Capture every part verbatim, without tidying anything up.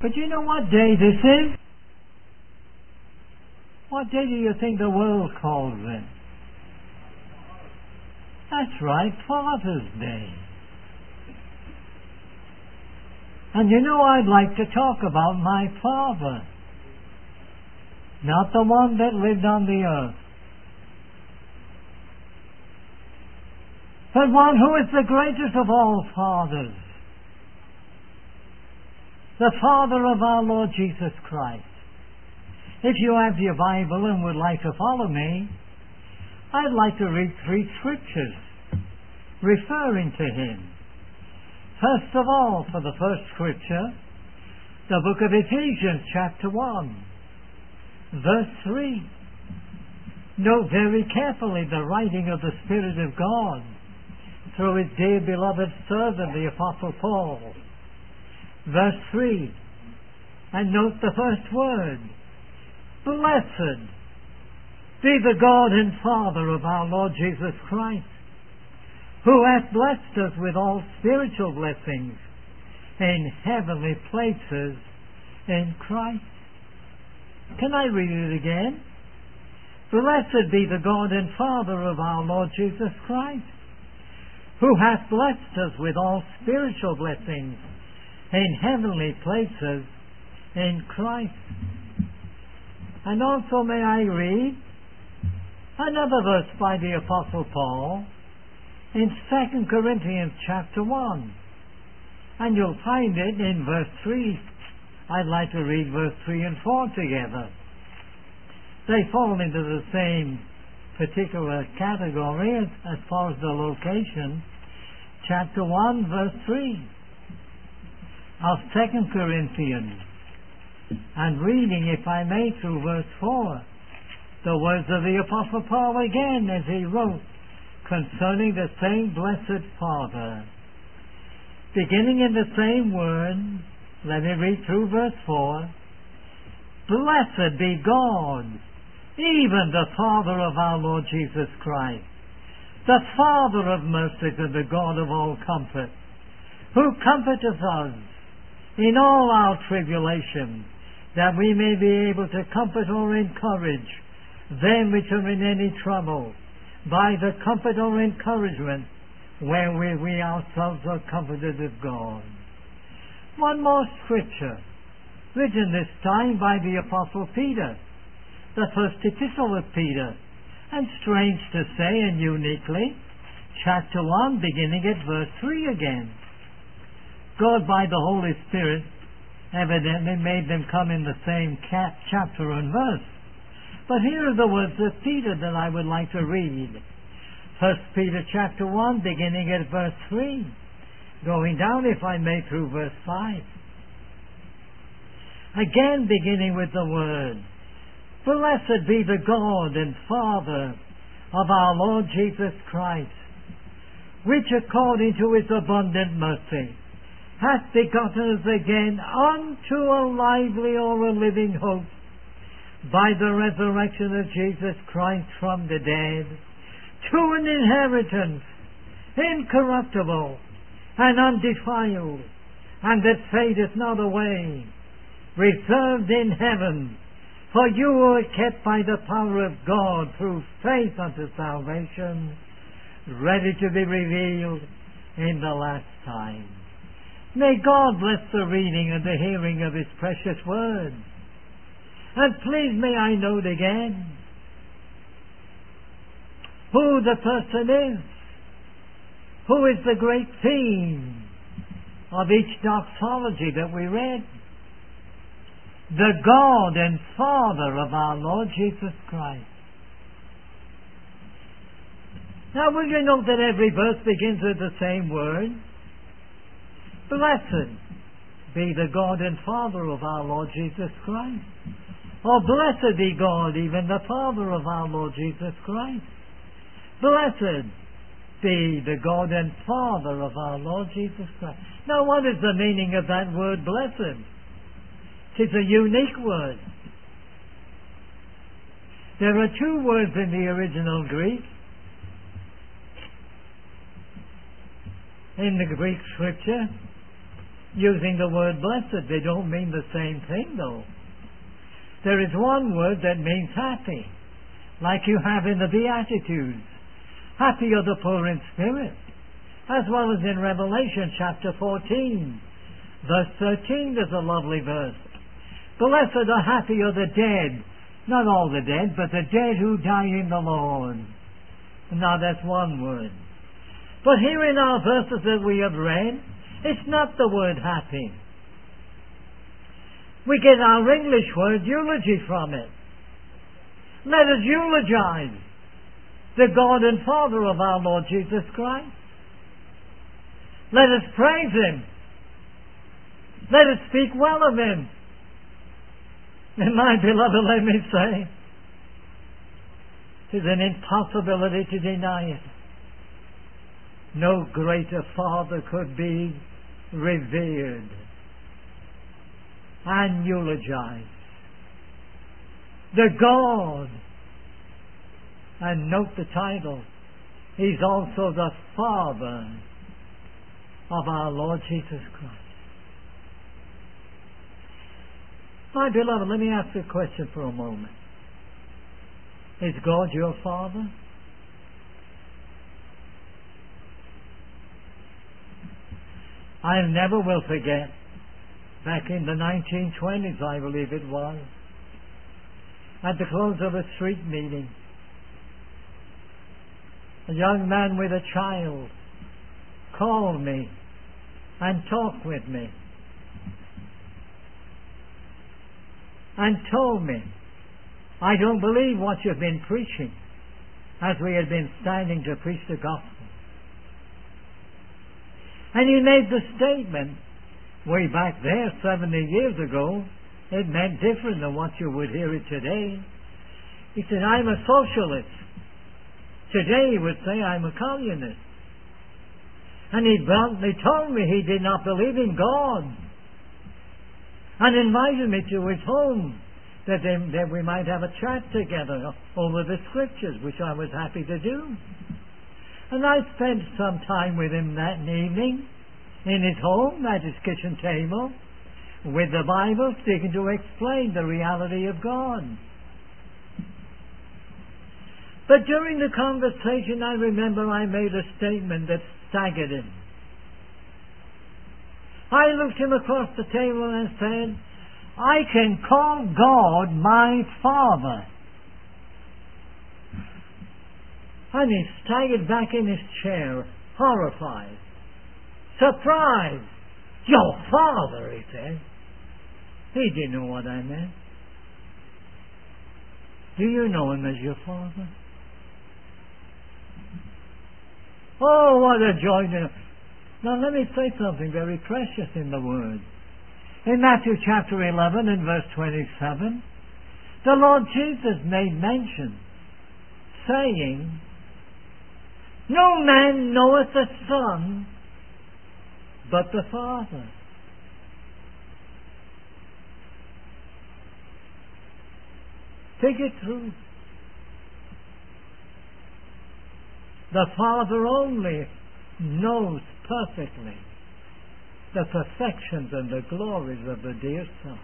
But you know what day this is? What day do you think the world calls it? That's right, Father's Day. And you know, I'd like to talk about my father. Not the one that lived on the earth, but one who is the greatest of all fathers. The Father of our Lord Jesus Christ. If you have your Bible and would like to follow me, I'd like to read three scriptures referring to Him. First of all, for the first scripture, the book of Ephesians chapter one, verse three. Note very carefully the writing of the Spirit of God through His dear beloved servant, the Apostle Paul. Verse three, and note the first word, blessed be the God and Father of our Lord Jesus Christ, who hath blessed us with all spiritual blessings in heavenly places in Christ. Can I read it again? Blessed be the God and Father of our Lord Jesus Christ, who hath blessed us with all spiritual blessings in heavenly places in Christ. And also may I read another verse by the Apostle Paul in Second Corinthians chapter one. And you'll find it in verse three. I'd like to read verse three and four together. They fall into the same particular category as, as far as the location. Chapter one, verse three of Second Corinthians. And reading, if I may, through verse four, the words of the Apostle Paul again as he wrote concerning the same blessed Father. Beginning in the same word, let me read through verse four. Blessed be God, even the Father of our Lord Jesus Christ, the Father of mercies and the God of all comfort, who comforteth us in all our tribulation, that we may be able to comfort or encourage them which are in any trouble, by the comfort or encouragement wherewith we ourselves are comforted of God. One more scripture, written this time by the Apostle Peter, the first epistle of Peter, and strange to say and uniquely, chapter one, beginning at verse three again. God, by the Holy Spirit, evidently made them come in the same cap, chapter and verse. But here are the words of Peter that I would like to read. First Peter chapter one, beginning at verse three, going down, if I may, through verse five. Again, beginning with the word, blessed be the God and Father of our Lord Jesus Christ, which according to His abundant mercy hath begotten us again unto a lively or a living hope by the resurrection of Jesus Christ from the dead, to an inheritance incorruptible and undefiled, and that fadeth not away, reserved in heaven, for you are kept by the power of God through faith unto salvation, ready to be revealed in the last time. May God bless the reading and the hearing of His precious word. And please may I note again who the person is, who is the great theme of each doxology that we read. The God and Father of our Lord Jesus Christ. Now will you note that every verse begins with the same word? Blessed be the God and Father of our Lord Jesus Christ. Or blessed be God, even the Father of our Lord Jesus Christ. Blessed be the God and Father of our Lord Jesus Christ. Now what is the meaning of that word blessed? It is a unique word. There are two words in the original Greek. In the Greek scripture, using the word blessed. They don't mean the same thing, though. There is one word that means happy, like you have in the Beatitudes. Happy are the poor in spirit, as well as in Revelation chapter fourteen. Verse thirteen, there's a lovely verse. Blessed or happy are the dead, not all the dead, but the dead who die in the Lord. Now that's one word. But here in our verses that we have read, it's not the word happy. We get our English word eulogy from it. Let us eulogize the God and Father of our Lord Jesus Christ. Let us praise Him. Let us speak well of Him. And my beloved, let me say, it is an impossibility to deny it. No greater Father could be revered and eulogized. The God, and note the title, He's also the Father of our Lord Jesus Christ. My beloved, let me ask you a question for a moment. Is God your Father? I never will forget, back in the nineteen twenties, I believe it was, at the close of a street meeting, a young man with a child called me and talked with me and told me, I don't believe what you've been preaching, as we had been standing to preach the gospel. And he made the statement, way back there, seventy years ago, it meant different than what you would hear it today. He said, I'm a socialist. Today he would say, I'm a communist. And he bluntly told me he did not believe in God, and invited me to his home that, they, that we might have a chat together over the scriptures, which I was happy to do. And I spent some time with him that evening in his home, at his kitchen table, with the Bible, seeking to explain the reality of God. But during the conversation, I remember I made a statement that staggered him. I looked him across the table and said, I can call God my Father. And he staggered back in his chair, horrified, surprised. Your Father, he said. He didn't know what I meant. Do you know Him as your Father? Oh, what a joy to know. Now let me say something very precious in the Word. In Matthew chapter eleven and verse twenty-seven, the Lord Jesus made mention, saying, no man knoweth the Son, but the Father. Think it through. The Father only knows perfectly the perfections and the glories of the dear Son.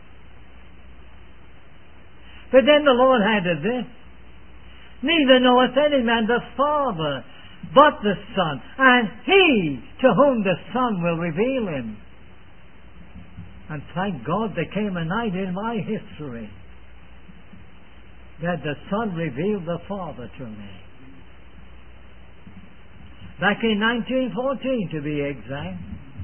But then the Lord added this, neither knoweth any man the Father, but the Son, and He to whom the Son will reveal Him. And thank God there came a night in my history that the Son revealed the Father to me. Back in nineteen fourteen, to be exact.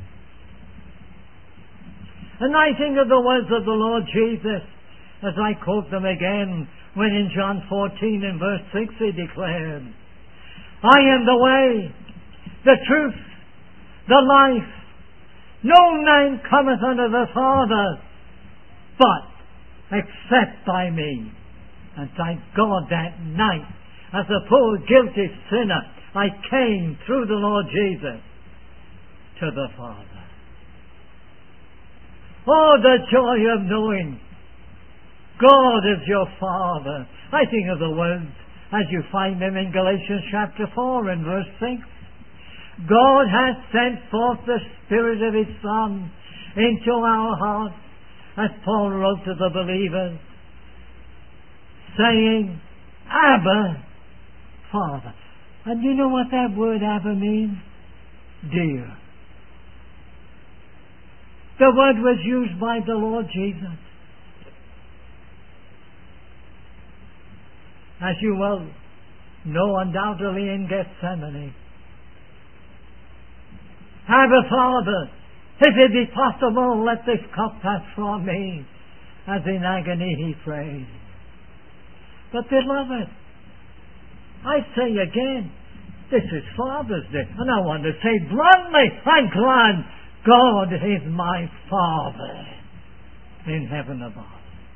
And I think of the words of the Lord Jesus as I quote them again, when in John fourteen and verse six He declared, I am the way, the truth, the life. No man cometh unto the Father but except by me. And thank God that night, as a poor guilty sinner, I came through the Lord Jesus to the Father. Oh, the joy of knowing God is your Father. I think of the words as you find them in Galatians chapter four and verse six. God hath sent forth the Spirit of His Son into our hearts, as Paul wrote to the believers, saying, Abba, Father. And you know what that word Abba means? Dear. The word was used by the Lord Jesus. As you well know, undoubtedly in Gethsemane. Abba, Father, if it be possible, let this cup pass from me. As in agony he prayed. But beloved, I say again, this is Father's Day. And I want to say bluntly, I'm glad God is my Father in heaven above.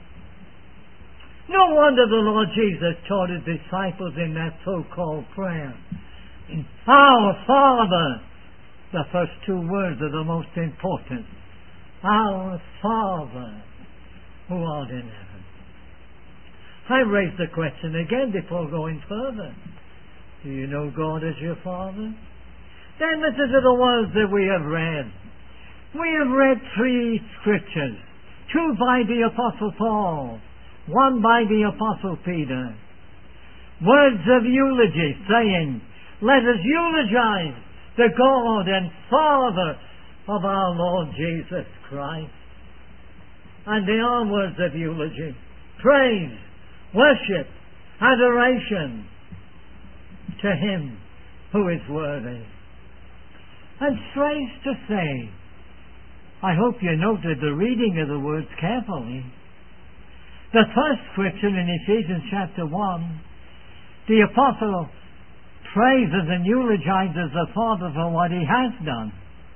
No wonder the Lord Jesus taught his disciples in that so-called prayer. Our Father. The first two words are the most important. Our Father who art in heaven. I raise the question again before going further. Do you know God as your Father? Then listen to the words that we have read. We have read three scriptures. Two by the Apostle Paul. One by the Apostle Peter. Words of eulogy saying, let us eulogize the God and Father of our Lord Jesus Christ. And they are words of eulogy. Praise, worship, adoration to Him who is worthy. And strange to say, I hope you noted the reading of the words carefully. The first scripture in Ephesians chapter one, the Apostle praises and eulogizes the Father for what He has done.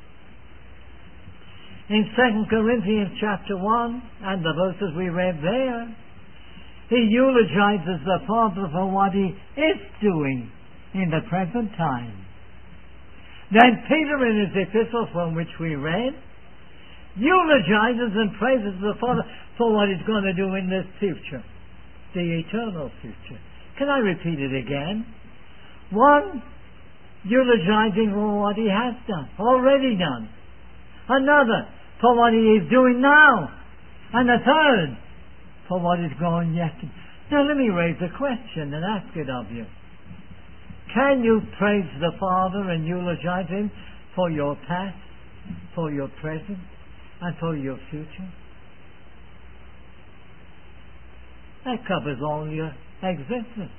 In Second Corinthians chapter one, and the verses we read there, he eulogizes the Father for what He is doing in the present time. Then Peter in his epistle from which we read, eulogizes and praises the Father for what He's going to do in the future, the eternal future. Can I repeat it again? One, eulogizing for what He has done, already done. Another, for what He is doing now. And a third, for what is going yet to. Now let me raise a question and ask it of you. Can you praise the Father and eulogize Him for your past, for your present, and for your future? That covers all your existence.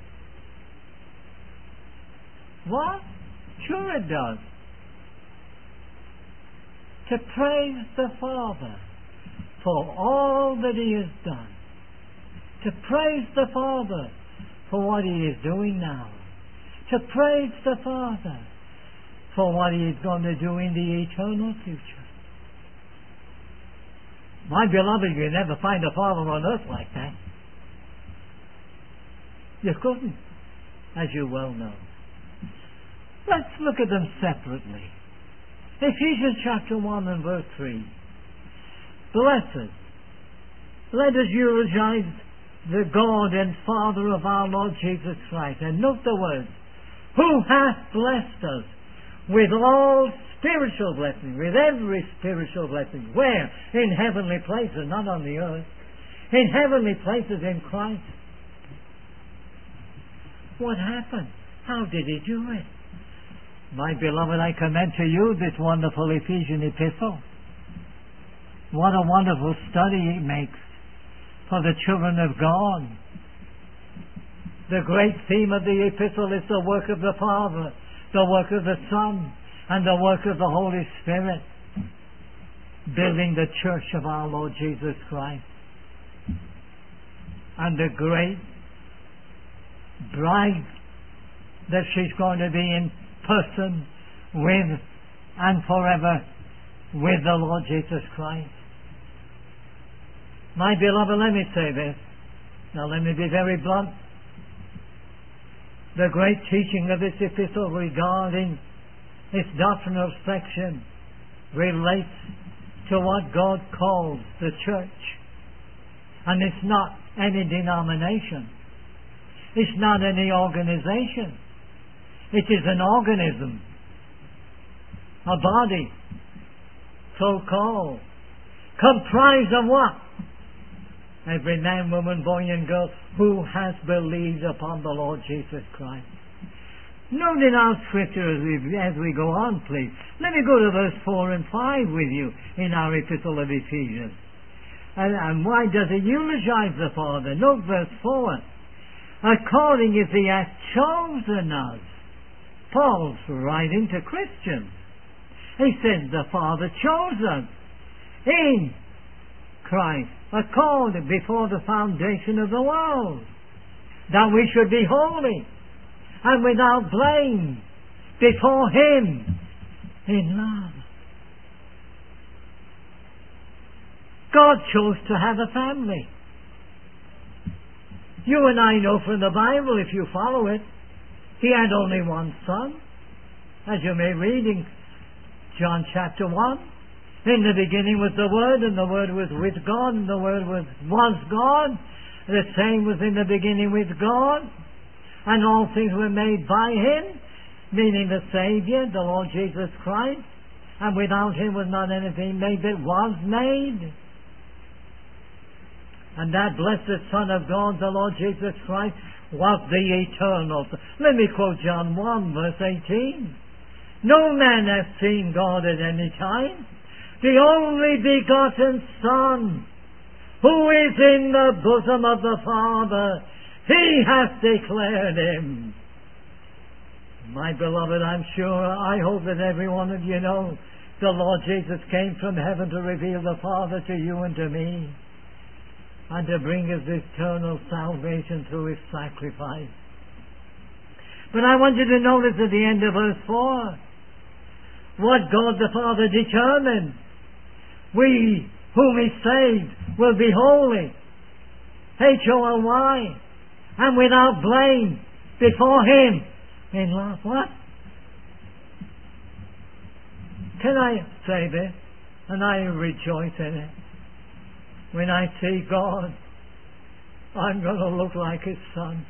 What? Sure it does. To praise the Father for all that He has done. To praise the Father for what He is doing now. To praise the Father for what He is going to do in the eternal future. My beloved, you never find a Father on earth like that. You couldn't, as you well know. Let's look at them separately. Ephesians chapter one and verse three. Blessed, let us eulogize the God and Father of our Lord Jesus Christ. And note the words, who hath blessed us with all spiritual blessing, with every spiritual blessing. Where? In heavenly places, not on the earth. In heavenly places in Christ. What happened? How did He do it? My beloved, I commend to you this wonderful Ephesian epistle. What a wonderful study it makes for the children of God. The great theme of the epistle is the work of the Father, the work of the Son, and the work of the Holy Spirit, building the church of our Lord Jesus Christ. And the great bride that she's going to be in person with and forever with the Lord Jesus Christ. My beloved, let me say this. Now let me be very blunt. The great teaching of this epistle regarding its doctrinal section relates to what God calls the church. And it's not any denomination. It's not any organization. It is an organism, a body, so called Comprised of what? Every man, woman, boy and girl who has believed upon the Lord Jesus Christ. Note in our scripture as we, as we go on, please. Let me go to verse four and five with you in our epistle of Ephesians. And, and why does it eulogize the Father? Note verse four. According as He hath chosen us. Paul's writing to Christians. He says the Father chose us in Christ, according before the foundation of the world, that we should be holy and without blame before Him in love. God chose to have a family. You and I know from the Bible, if you follow it, He had only one son. As you may read in John chapter one, in the beginning was the Word, and the Word was with God, and the Word was, was God. The same was in the beginning with God, and all things were made by Him, meaning the Savior, the Lord Jesus Christ, and without Him was not anything made that was made. And that blessed Son of God, the Lord Jesus Christ, was the eternal. Let me quote John one, verse eighteen. No man hath seen God at any time. The only begotten Son, who is in the bosom of the Father, He hath declared Him. My beloved, I'm sure, I hope that every one of you know the Lord Jesus came from heaven to reveal the Father to you and to me, and to bring us eternal salvation through His sacrifice. But I want you to notice at the end of verse four, what God the Father determined. We whom He saved will be holy, H O L Y, and without blame before Him in love. What? Can I say this? And I rejoice in it. When I see God, I'm going to look like His Son.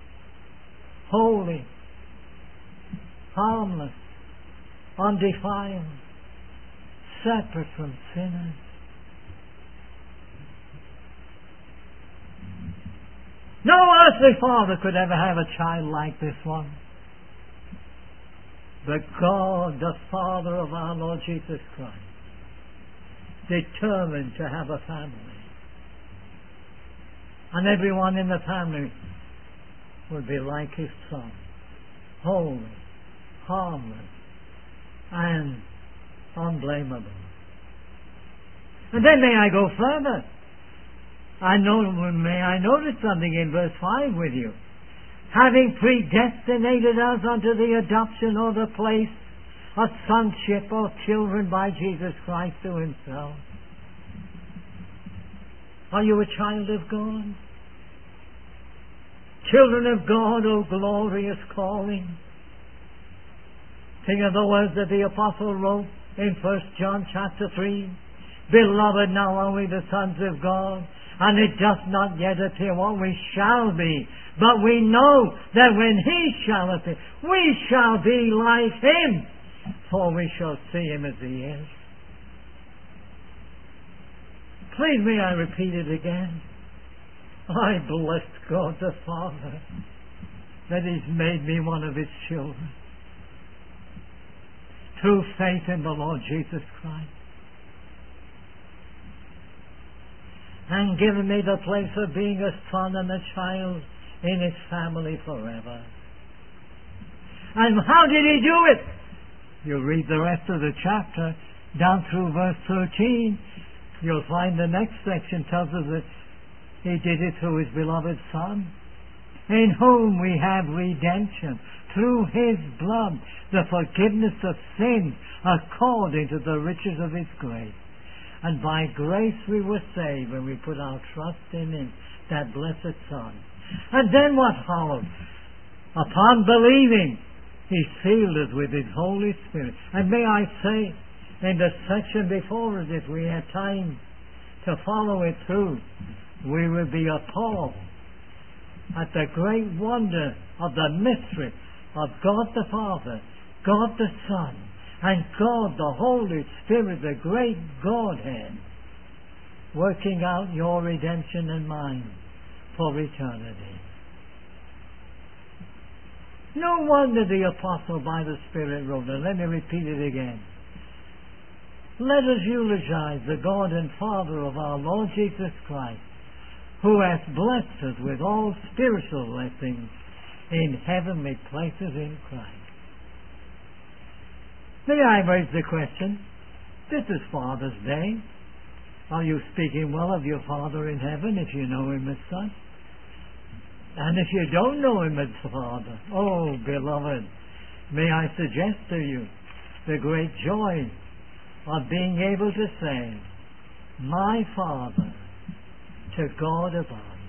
Holy, harmless, undefiled, separate from sinners. No earthly father could ever have a child like this one. But God, the Father of our Lord Jesus Christ, determined to have a family. And everyone in the family would be like His Son. Holy, harmless, and unblameable. And then may I go further? I know, may I notice something in verse five with you? Having predestinated us unto the adoption or the place of sonship or children by Jesus Christ to Himself. Are you a child of God? Children of God, O glorious calling. Think of the words that the Apostle wrote in First John chapter three. Beloved, now are we the sons of God, and it doth not yet appear what we shall be. But we know that when He shall appear, we shall be like Him, for we shall see Him as He is. Please may I repeat it again. I bless God the Father that He's made me one of His children through faith in the Lord Jesus Christ, and given me the place of being a son and a child in His family forever. And how did He do it? You read the rest of the chapter down through verse thirteen. You'll find the next section tells us that He did it through His beloved Son, in whom we have redemption through His blood, the forgiveness of sins according to the riches of His grace. And by grace we were saved when we put our trust in Him, that blessed Son. And then what followed? Upon believing, He sealed us with His Holy Spirit. And may I say, in the section before us, if we had time to follow it through, we would be appalled at the great wonder of the mystery of God the Father, God the Son, and God the Holy Spirit, the great Godhead, working out your redemption and mine for eternity. No wonder the Apostle by the Spirit wrote it. Let me repeat it again. Let us eulogize the God and Father of our Lord Jesus Christ, who hath blessed us with all spiritual blessings in heavenly places in Christ. May I raise the question, this is Father's Day. Are you speaking well of your Father in heaven if you know Him as such? And if you don't know Him as Father, oh, beloved, may I suggest to you the great joy of being able to say, my Father, to God above.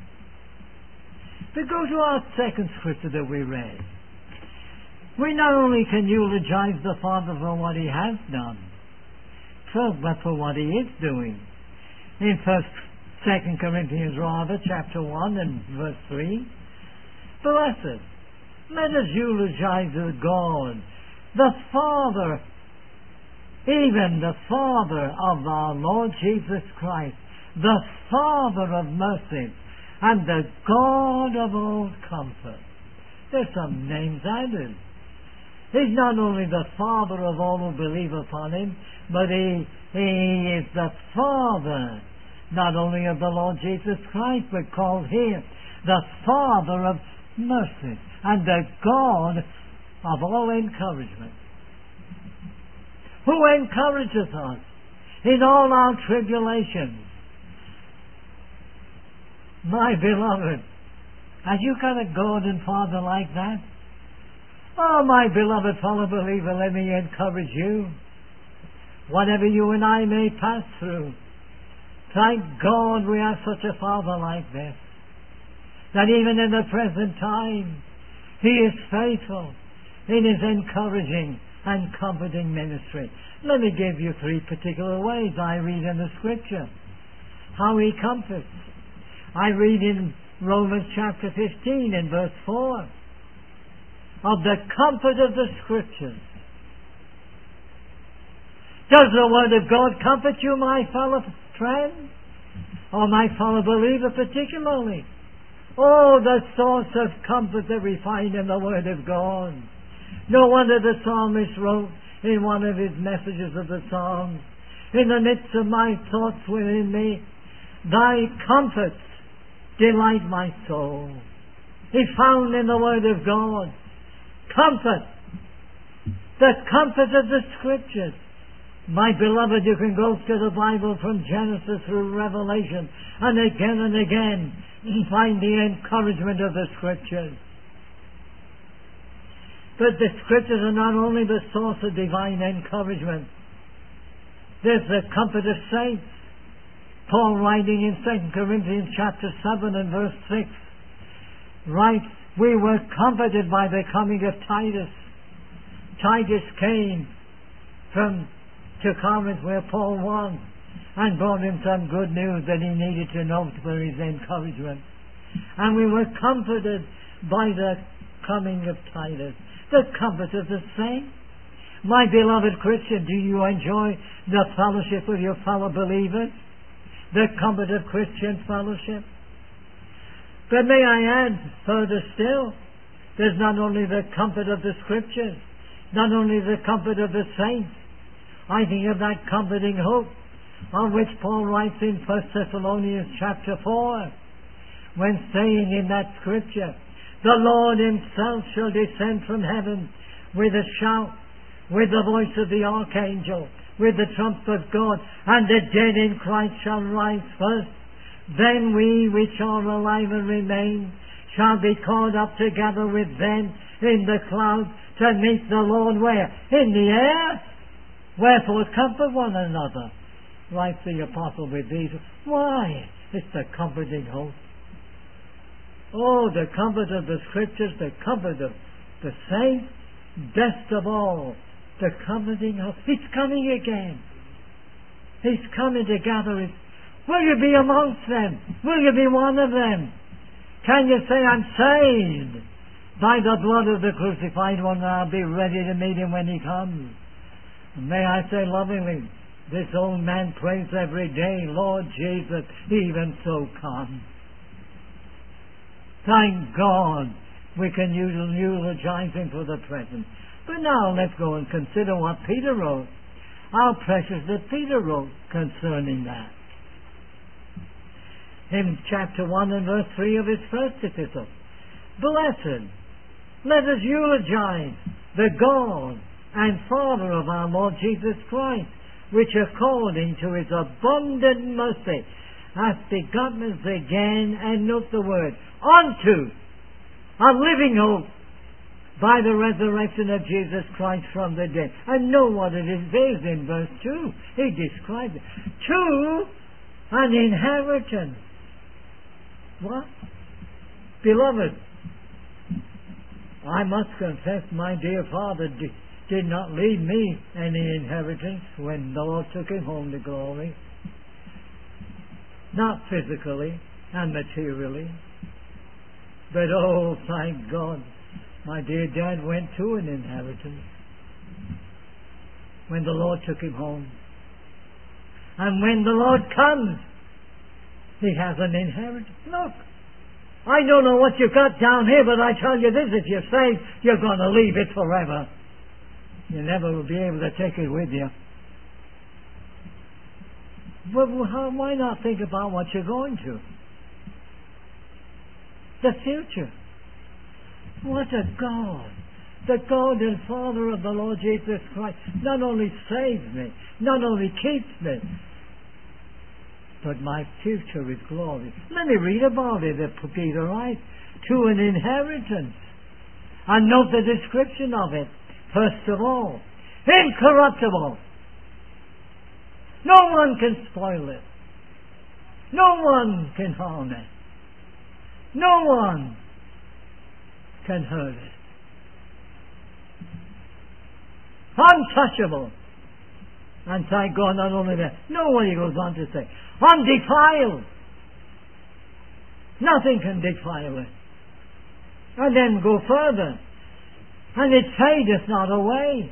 To go to our second scripture that we read, we not only can eulogize the Father for what He has done, but for what He is doing. In First, Second Corinthians, rather, chapter one and verse three, blessed, let us eulogize the God, the Father, even the Father of our Lord Jesus Christ, the Father of mercy, and the God of all comfort. There's some names added. He's not only the Father of all who believe upon Him, but He, he is the Father, not only of the Lord Jesus Christ, but called Him the Father of mercy and the God of all encouragement, who encourages us in all our tribulations. My beloved, have you got a God and Father like that? Oh, my beloved fellow believer, let me encourage you. Whatever you and I may pass through, thank God we have such a Father like this, that even in the present time, He is faithful in His encouraging and comforting ministry. Let me give you three particular ways I read in the Scripture how He comforts. I read in Romans chapter fifteen in verse four of the comfort of the Scriptures. Does the Word of God comfort you, my fellow friend? Or my fellow believer particularly? Oh, the source of comfort that we find in the Word of God. No wonder the psalmist wrote in one of his messages of the Psalms, in the midst of my thoughts within me, Thy comforts delight my soul. It's found in the Word of God. Comfort. The comfort of the Scriptures. My beloved, you can go to the Bible from Genesis through Revelation and again and again find the encouragement of the Scriptures. But the Scriptures are not only the source of divine encouragement. There's the comfort of saints. Paul, writing in Second Corinthians chapter seven and verse six, writes, we were comforted by the coming of Titus. Titus came from to Corinth where Paul was and brought him some good news that he needed to know for his encouragement. And we were comforted by the coming of Titus. The comfort of the saints. My beloved Christian, do you enjoy the fellowship of your fellow believers? The comfort of Christian fellowship? But may I add further still, there's not only the comfort of the Scriptures, not only the comfort of the saints. I think of that comforting hope of which Paul writes in First Thessalonians chapter four, when saying in that Scripture, the Lord Himself shall descend from heaven with a shout, with the voice of the archangel, with the trump of God, and the dead in Christ shall rise first. Then we which are alive and remain shall be caught up together with them in the clouds to meet the Lord where? In the air. Wherefore comfort one another, writes the apostle with these. Why? It's the comforting hope. Oh, the comfort of the Scriptures, the comfort of the saints, best of all, the comforting hope. He's coming again. He's coming to gather His. Will you be amongst them? Will you be one of them? Can you say, I'm saved by the blood of the crucified one, and I'll be ready to meet Him when He comes? And may I say lovingly, This old man prays every day, Lord Jesus, even so come. Thank God we can eulogize him for the present. But now let's go and consider what Peter wrote. How precious that Peter wrote concerning that. In chapter one and verse three of his first epistle. Blessed, let us eulogize the God and Father of our Lord Jesus Christ, which according to his abundant mercy hath begotten us again, and note the word, unto a living hope by the resurrection of Jesus Christ from the dead. And know what it is there in verse two. He describes it. To an inheritance. What? Beloved, I must confess my dear father did, did not leave me any inheritance when the Lord took him home to glory. Not physically and materially. But oh, thank God, my dear dad went to an inheritance when the Lord took him home. And when the Lord comes, he has an inheritance. Look, I don't know what you've got down here, but I tell you this, if you're saved, you're going to leave it forever. You never will be able to take it with you. But how, why not think about what you're going to? The future. What a God. The God and Father of the Lord Jesus Christ not only saves me, not only keeps me, but my future is glory. Let me read about it at Peter writes. To an inheritance. And note the description of it. First of all, incorruptible. No one can spoil it. No one can harm it. No one can hurt it. Untouchable. And thank God, not only that, no one, he goes on to say, undefiled. Nothing can defile it. And then go further. And it fadeth not away.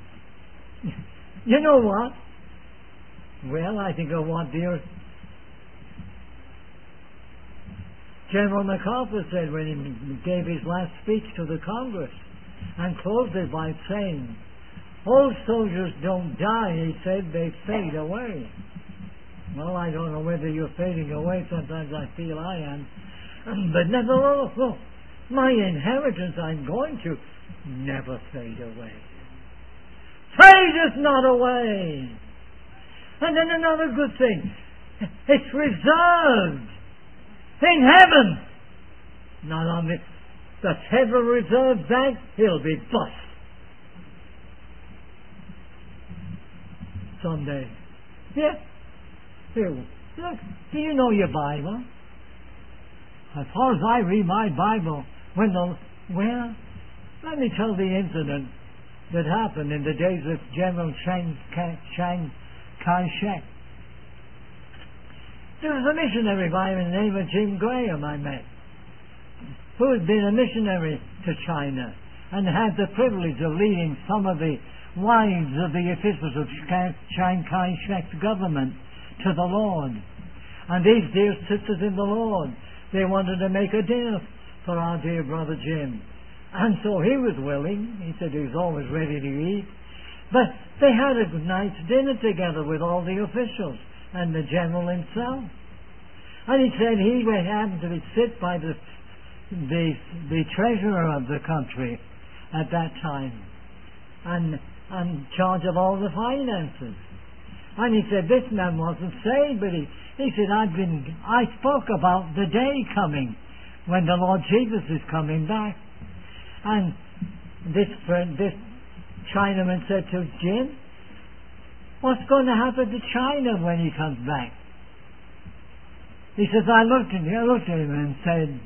You know what? Well, I think of what dear General MacArthur said when he gave his last speech to the Congress, and closed it by saying, old soldiers don't die, he said, they fade away. Well, I don't know whether you're fading away. Sometimes I feel I am. But nevertheless, look, my inheritance I'm going to never fade away. Fadeth not away. And then another good thing, it's reserved in heaven. Not on this, the Federal Reserve Bank, he'll be bust someday. Yeah. Here, look, do you know your Bible? As far as I read my Bible, when the, well, let me tell the incident that happened in the days of General Chiang Kai-shek. There was a missionary by the name of Jim Graham I met, who had been a missionary to China and had the privilege of leading some of the wives of the officials of Chiang Kai-shek's government to the Lord. And these dear sisters in the Lord, they wanted to make a dinner for our dear brother Jim. And so he was willing. He said he was always ready to eat. But they had a nice dinner together with all the officials and the general himself. And he said he happened to sit by the, the, the treasurer of the country at that time and in charge of all the finances. And he said this man wasn't saved, but he, he said, I've been, I spoke about the day coming when the Lord Jesus is coming back. And this friend, this Chinaman said to Jim, what's going to happen to China when he comes back? He says, I looked at him, I looked at him and said,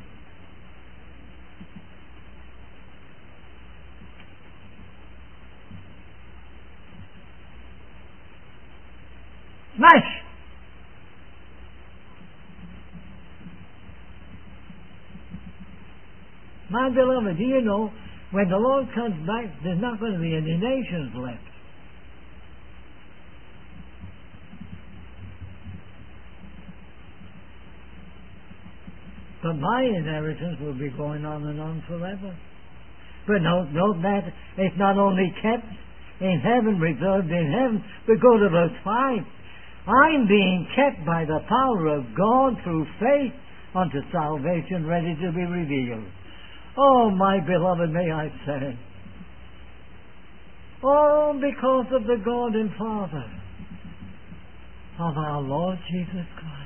smash! My beloved, do you know, when the Lord comes back, there's not going to be any nations left. But my inheritance will be going on and on forever. But note, note that it's not only kept in heaven, reserved in heaven, but go to verse five. I'm being kept by the power of God through faith unto salvation, ready to be revealed. Oh, my beloved, may I say, all because of the God and Father of our Lord Jesus Christ.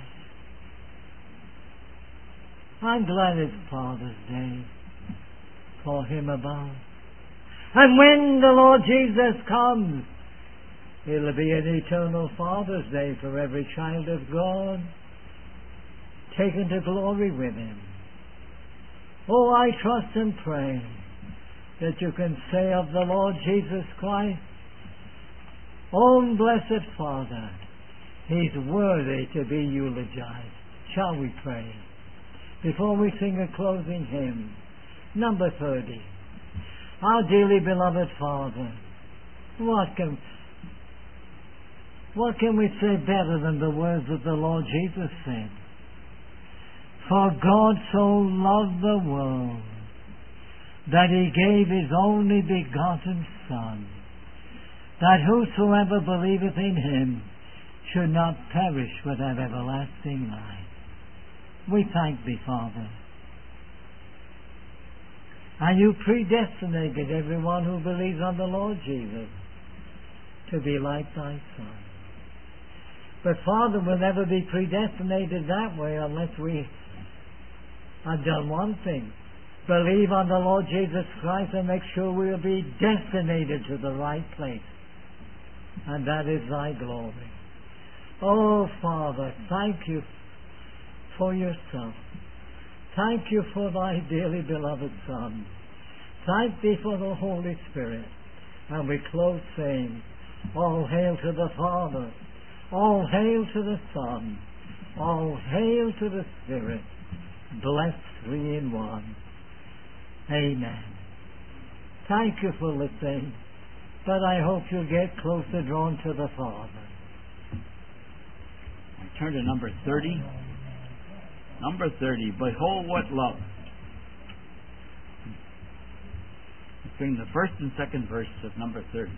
I'm glad it's Father's Day for Him above. And when the Lord Jesus comes, it'll be an eternal Father's Day for every child of God, taken to glory with Him. Oh, I trust and pray that you can say of the Lord Jesus Christ, own blessed Father, He's worthy to be eulogized. Shall we pray? Before we sing a closing hymn, number thirty. Our dearly beloved Father, what can, what can we say better than the words that the Lord Jesus said? For God so loved the world that He gave His only begotten Son, that whosoever believeth in Him should not perish but have everlasting life. We thank Thee, Father. And You predestinated everyone who believes on the Lord Jesus to be like Thy Son. But Father, we'll never be predestinated that way unless we have done one thing. Believe on the Lord Jesus Christ and make sure we'll be destinated to the right place. And that is Thy glory. Oh, Father, thank You for Yourself. Thank You for Thy dearly beloved Son. Thank Thee for the Holy Spirit. And we close saying, all hail to the Father, all hail to the Son, all hail to the Spirit, blessed three in one. Amen. Thank you for listening, but I hope you'll get closer drawn to the Father. I turn to number thirty. Number thirty, behold what love. Between the first and second verses of number thirty.